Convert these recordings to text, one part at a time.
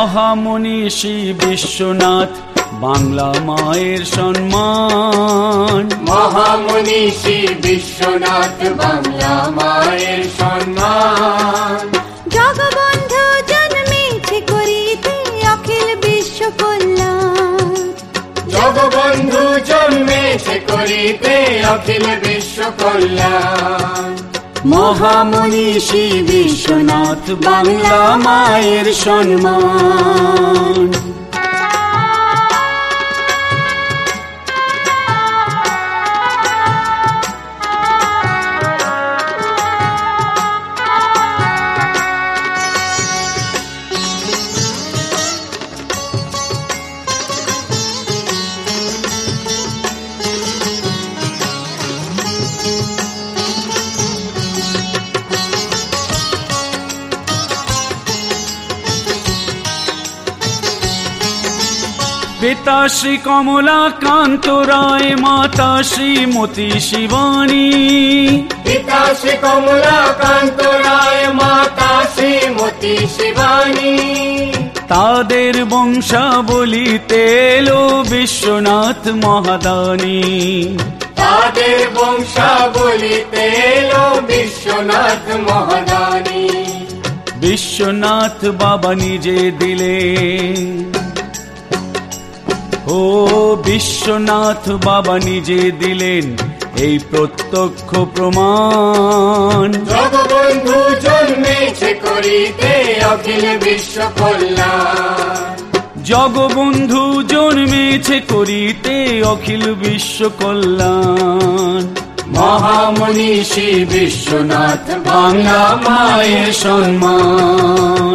মহামনীষী বিশ্বনাথ বাংলা মায়ের সম্মান। মহামনীষী বিশ্বনাথ বাংলা মায়ের সম্মান। জগবন্ধু জন্মেছে করিতে অখিল বিশ্ব কল্যাণ। জগবন্ধু জন্মেছে করিতে অখিল বিশ্ব কল্যাণ। মহামনীষী বিশ্বনাথ বাংলা মায়ের সম্মান। পিতা শ্রী কমলাকান্ত রায়, মাতা শ্রীমতী শিবানী। পিতা শ্রী কমলাকান্ত রায়, মাতা শ্রীমতী শিবানী। তাদের বংশাবলিতে এলো বিশ্বনাথ মহাদানী। তাদের বংশাবলিতে এলো বিশ্বনাথ মহাদানী। বিশ্বনাথ বাবা নিজে দিলেন, ও বিশ্বনাথ বাবা নিজে দিলেন এই প্রত্যক্ষ প্রমাণ। জগবন্ধু জন্মেছে করিতে অখিল বিশ্ব কল্যাণ। জগবন্ধু জন্মেছে করিতে অখিল বিশ্ব কল্যাণ। মহামনীষী বিশ্বনাথ বাংলা মায়ের সম্মান।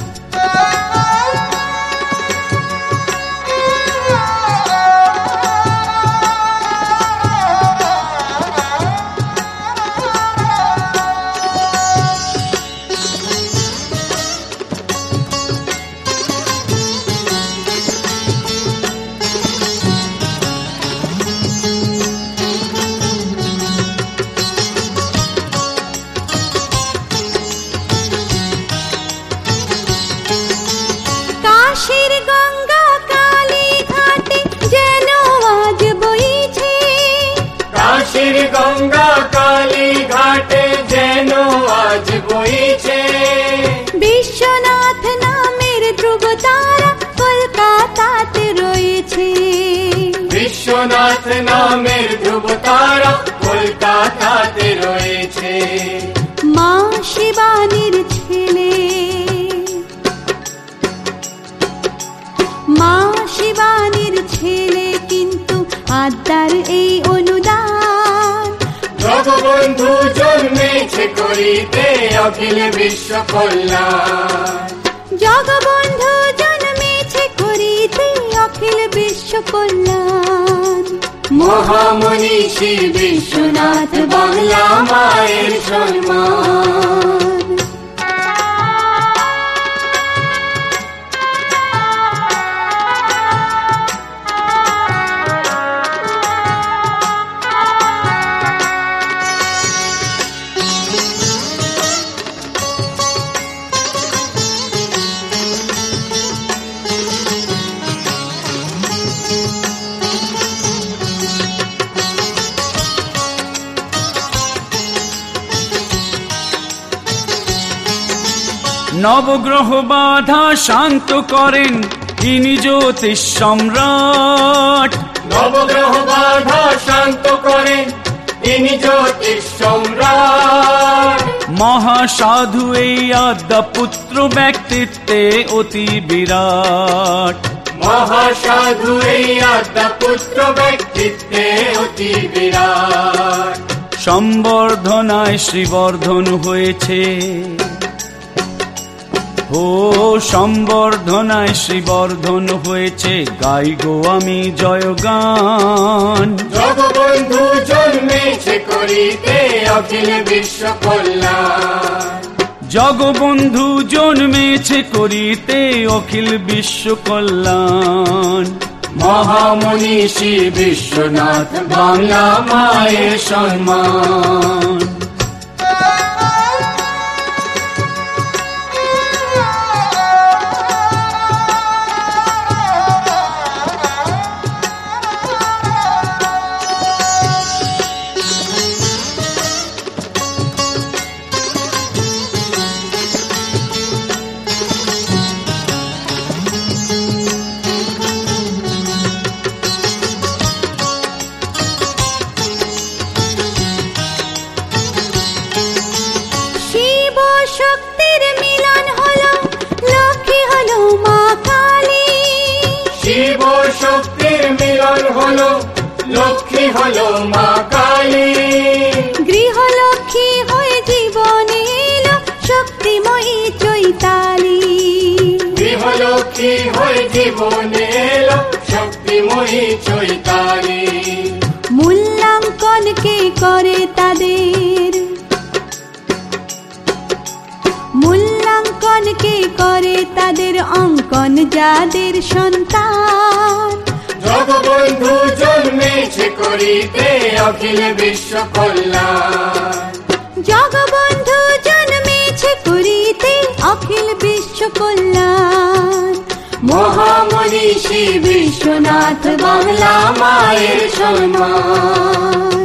কাশীর গঙ্গা কালী ঘাটে যেন আজ বইছে। কাশীর গঙ্গা কালী ঘাটে যেন আজ বইছে। বিশ্বনাথ নামের ধ্রুব তারা কলকাতাতে রয়েছে। বিশ্বনাথ নামের ধ্রুব তারা কলকাতাতে রয়েছে। মা শিবানীর ছেলে, মা শিবানীর ছেলে কিন্তু আদ্যার এই অনুদান। জগবন্ধু জন্মেছে করিতে অখিল বিশ্ব কল্যাণ। জগবন্ধু জন্মেছে করিতে অখিল বিশ্ব কল্যাণ। মহামনীষী বিশ্বনাথ বাংলা মায়ের সম্মান। নবগ্রহ বাধা শান্ত করেন ইনি জ্যোতিষ সম্রাট। নবগ্রহ বাধা শান্ত করেন ইনি জ্যোতিষ সম্রাট। মহাসাধু এই আদ্যা পুত্র ব্যক্তিত্বে অতি বিরাট। মহাসাধু এই আদ্যা পুত্র ব্যক্তিত্বে অতি বিরাট। সম্বর্ধনায় শ্রীবর্ধন হয়েছে, ও সম্বর্ধনায় শ্রীবর্ধন হয়েছে। গাইগো আমি জয়গান। জগবন্ধু জন্মেছে করিতে অখিল বিশ্ব কল্যাণ। জগবন্ধু জন্মেছে করিতে অখিল বিশ্ব কল্যাণ। মহামনীষী বিশ্বনাথ বাংলা মায়ের সম্মান। শিব শক্তির মিলন হলো, লক্ষ্মী হলো মা কালী। গৃহলক্ষ্মী হয়ে জীবনে এলো শক্তিময়ী চৈতালি। গৃহলক্ষ্মী হয়ে জীবনে এলো শক্তিময়ী চৈতালি। মূল্যাঙ্কন কে করে তাদের, মূল্যাঙ্কন কে করে তাদের, অঙ্কন যাদের সন্তান। জগবন্ধু জন্মেছে করিতে অখিল বিশ্ব কল্যাণ। জগবন্ধু জন্মেছে করিতে অখিল বিশ্ব কল্যাণ। মহামনীষী বিশ্বনাথ বাংলা মায়ের সম্মান।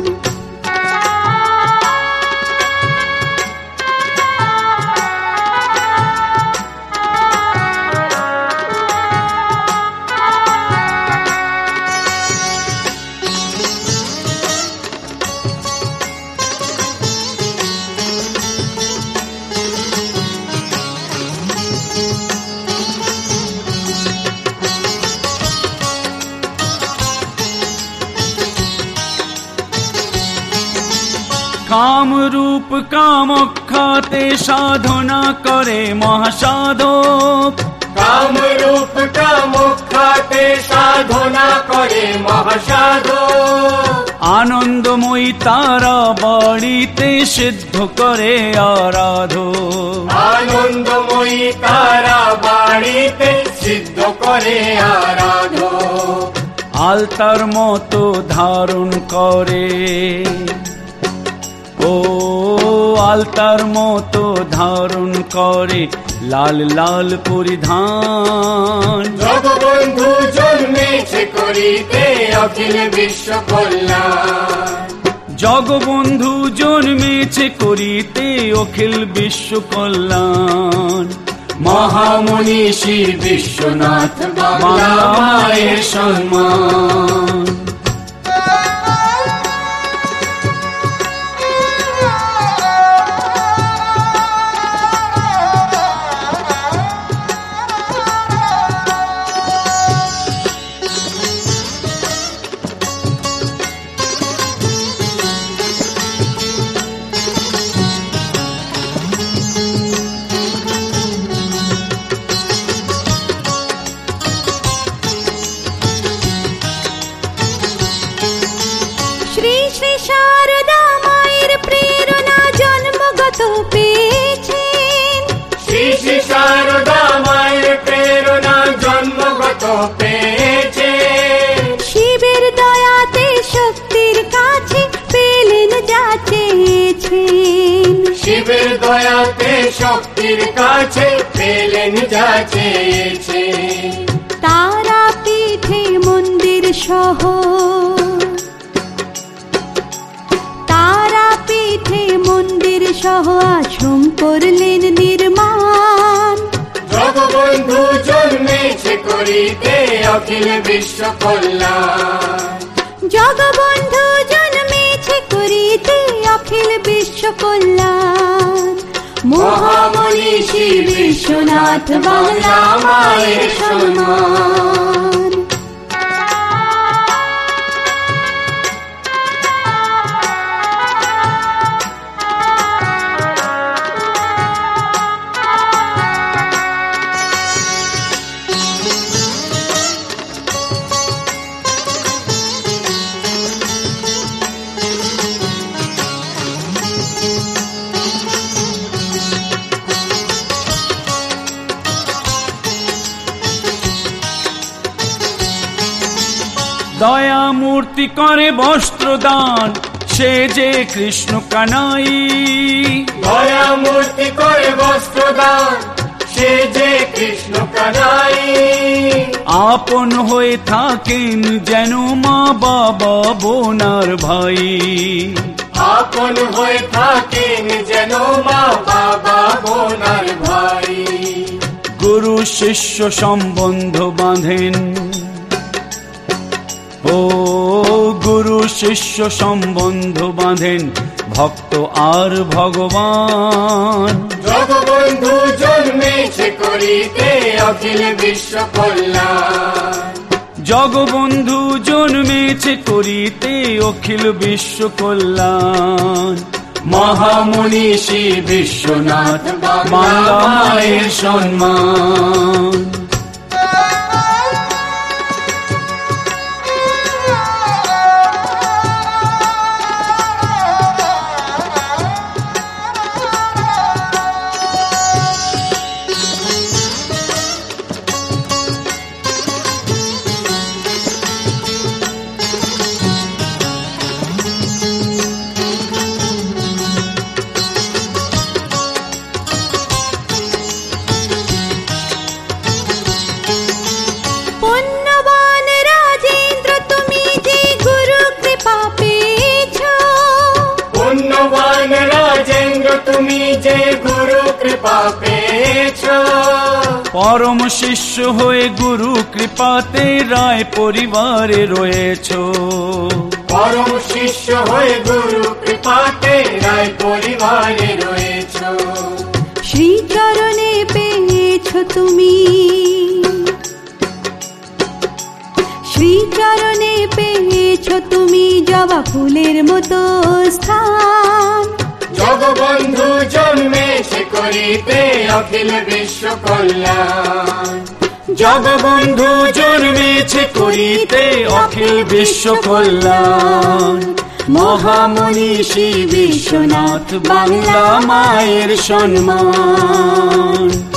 কামরূপ কামাখ্যাতে সাধনা করে মহাসাধক। কামরূপ কামাখ্যাতে সাধনা করে মহাসাধক। আনন্দময়ী তারা বাড়িতে সিদ্ধ করে আরাধক। আনন্দময়ী তারা বাড়িতে সিদ্ধ করে আরাধক। আলতার মতো ধারণ করে, ও আলতার মতো ধারণ করে লাল লাল পরিধান। জগবন্ধু জন্মেছে করিতে অখিল বিশ্ব কল্যাণ। জগবন্ধু জন্মেছে করিতে অখিল বিশ্ব কল্যাণ। মহামনীষী বিশ্বনাথ বাংলা মায়ের সম্মান। শ্রী শ্রী শারদা মায়ের প্রেরণা জন্মগত পেয়েছেন। শ্রী শ্রী শারদা মায়ের প্রেরণা জন্মগত পেয়েছে। শিবের দয়াতে শক্তির কাছে পেলেন যা চেয়েছেন। শিবের দয়াতে শক্তির কাছে পেলেন যা চেয়েছে। তারা পীঠে মন্দির সহ, তারা পীঠে মন্দির সহ আশ্রম করলেন নির্মাণ। জগবন্ধু জন্মেছে করিতে অখিল বিশ্ব কল্যাণ। জগবন্ধু জন্মেছে করিতে অখিল বিশ্ব কল্যাণ। মহামনীষী বিশ্বনাথ বাংলা মায়ের সম্মান। দয়া মূর্তি করে বস্ত্র দান, সে যে কৃষ্ণ কানাই। দয়া মূর্তি করে বস্ত্র দান, সে যে কৃষ্ণ কানাই। আপন হয়ে থাকেন যেন মা বাবা বোনার ভাই। আপন হয়ে থাকেন যেন মা বাবা বোনার ভাই। গুরু শিষ্য সম্বন্ধ বাঁধেন, ও গুরু শিষ্য সম্বন্ধ বাঁধেন ভক্ত আর ভগবান। জগবন্ধু জন্মেছে করিতে অখিল বিশ্ব কল্যাণ। জগবন্ধু জন্মেছে করিতে অখিল বিশ্ব কল্যাণ। মহামনীষী বিশ্বনাথ বাংলা মায়ের সম্মান। পুণ্যবান রাজেন্দ্র তুমি যে গুরু কৃপা পেয়েছ, পুণ্যবান রাজেন্দ্র তুমি যে গুরু কৃপা পেয়েছ। পরম শিষ্য হয়ে গুরু কৃপাতে রায় পরিবারে রয়েছ। পরম শিষ্য হয়ে গুরু কৃপাতে রায় পরিবারে রয়েছ। শ্রীচরণে পেয়েছ তুমি, শ্রীচরণে পেয়েছ তুমি জবা ফুলের মতো স্থান। জগবন্ধু জন্মেছে করিতে অখিল বিশ্ব কল্যাণ। জগবন্ধু জন্মেছে করিতে অখিল বিশ্ব কল্যাণ। মহামনীষী বিশ্বনাথ বাংলা মায়ের সম্মান।